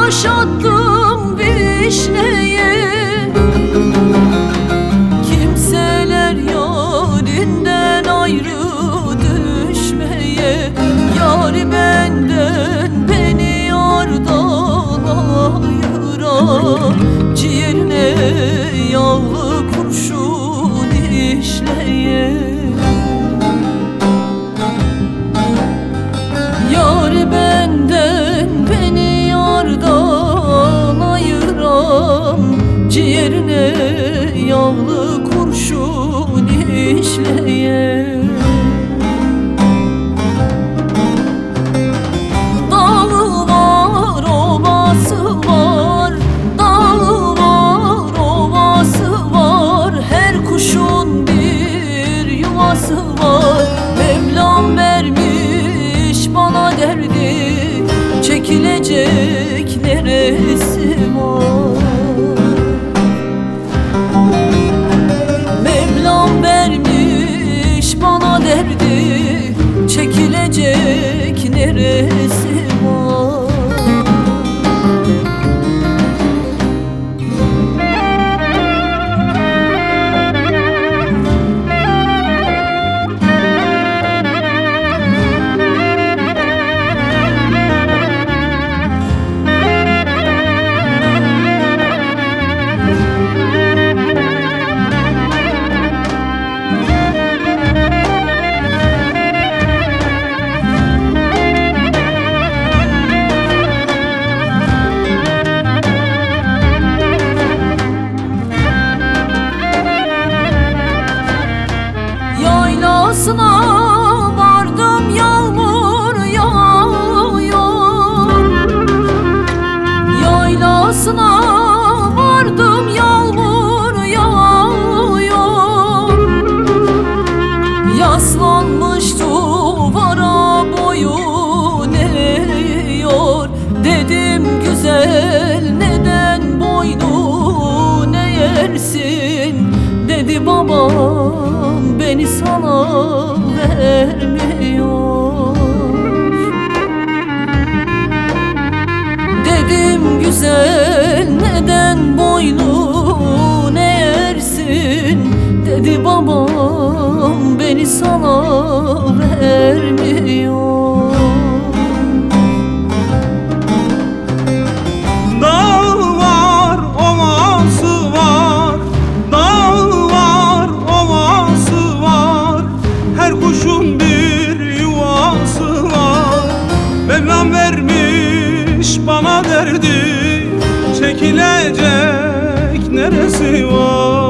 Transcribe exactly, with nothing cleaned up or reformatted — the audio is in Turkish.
taş attım vişneye. Kimseler yarinden ayrı düşmeye. Yari benden beni yardan ayıran, ciğerine yağlı kurşun işleye. Yari benden beni yardan ayıran, ciğerine yağlı kurşun işleye. Dağı var, ovası var, dağı var, ovası var. Her kuşun bir yuvası var. Mevlam vermiş bana derdi, çekilecek neresi var? Mevlam vermiş bana derdi, çekilecek neresi var? Yaylasına vardım, yağmur yağıyor. Yaylasına vardım, yağmur yağıyor. Yaslanmış duvara boyun eğiyor. Dedim güzel neden boynun eğersin? Dedi babam beni sana vermiyor. Dedim güzel neden boynun eğersin? Dedi babam beni sana vermiyor. Mevlam vermiş bana derdi, çekilecek neresi var?